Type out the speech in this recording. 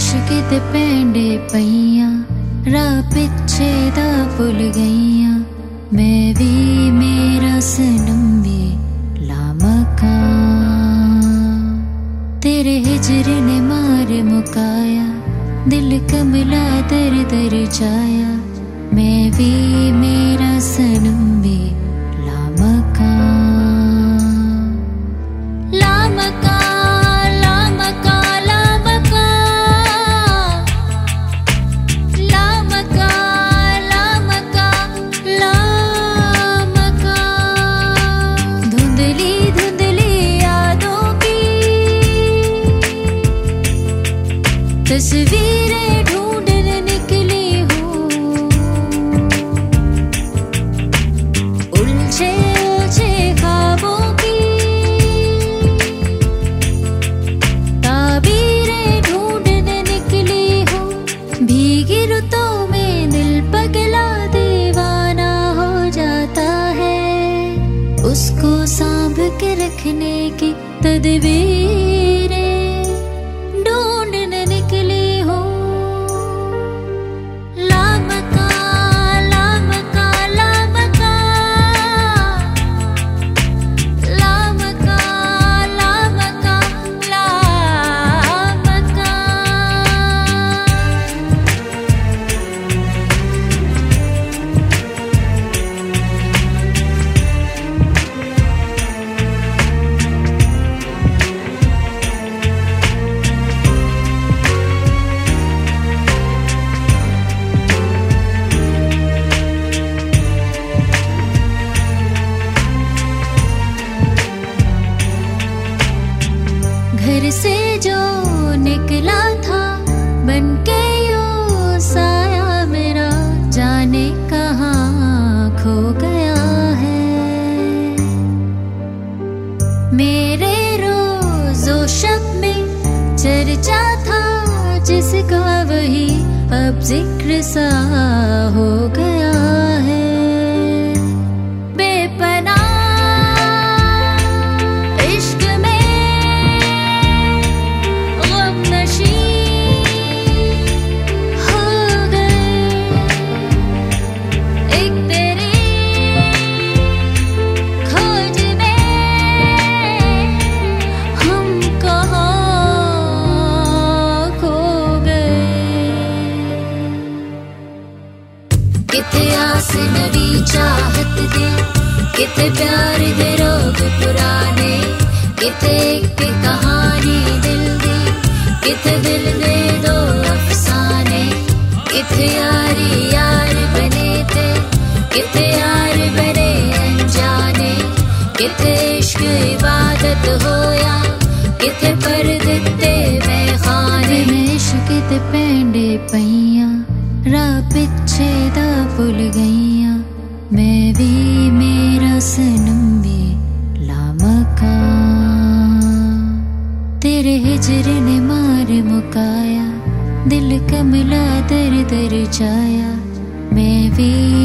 इश्क ते पैंडे पईयां राह पिछे दा भुल गईयां मैं भी मेरा सनम भी लामका तेरे हिजर ने मार मुकाया दिल कमला दर दर जाया मैं भी मेरा सनम भी लामका लामका लामका लामका लामका लामका लामका धुंधली धुंधली यादों की तस्वीरें ढूंढने निकली हूँ उलझे उलझे ख्वाबों की ताबीरें ढूंढने निकली हूँ भीगी रुतों में दिल पगला दीवाना हो जाता है उसको सांभ के रखने की तदबीरें ढूंढने निकली हूँ लामका लामका लामका लामका लामका लामका घर से जो निकला था बनके यो साया मेरा जाने कहाँ खो गया है मेरे रोज़ो शब में चर्चा था जिसका वही अब जिक्र सा हो गया है बेपनाह इश्क में गमनशी हो गए एक तेरी खोज में हम कहाँ खो गए किते आस नवी चाहत दे किते प्यार दे रोग पुराने किते एक कहानी दिल दी किते दिल दे दो अफसाने किते यारी यार बने थे किते यार बने अनजाने किते इश्क इबादत होया किते पर दिते मैं खाने मैं इश्क ते पैंडे पईयां राह पिछे दा भुल गईयां मैं भी मेरा सनम भी लामका तेरे हिजर ने मार मुकाया दिल कमला दर दर जाया मैं भी